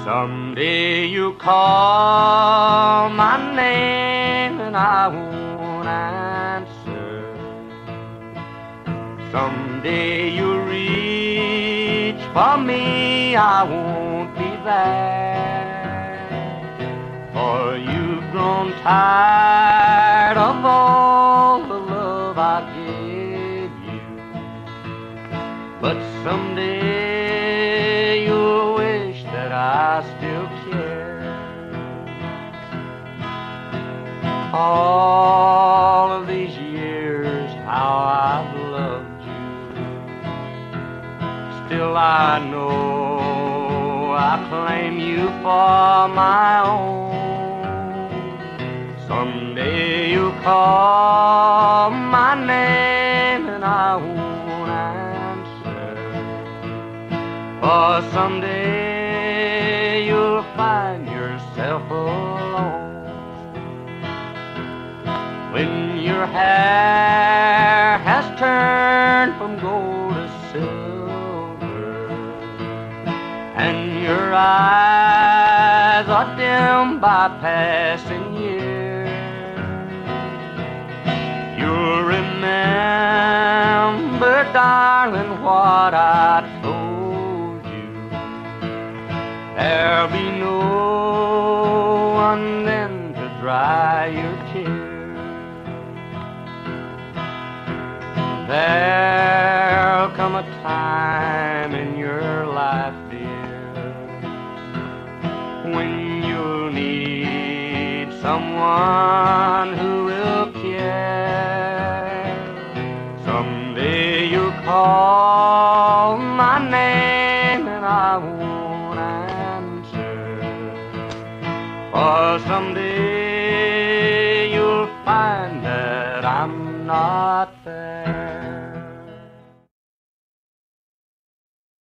Someday you call my name and I won't answer. Someday you reach for me, I won't be there. For you've grown tired of all the love I gave you. But someday you'll wish that I still care. All of these years, how I've loved you. Still I know I claim you for my own. Someday you'll call my name and I won't answer. For someday you'll find yourself alone. When your hair has turned from gold to silver, and your eyes are dim by passing years, you'll remember, darling, what I told you. There'll be no one then to dry your tears. There'll come a time in your life, dear, when you'll need someone who will care. Someday you'll call my name and I won't answer. For someday you'll find that I'm not there.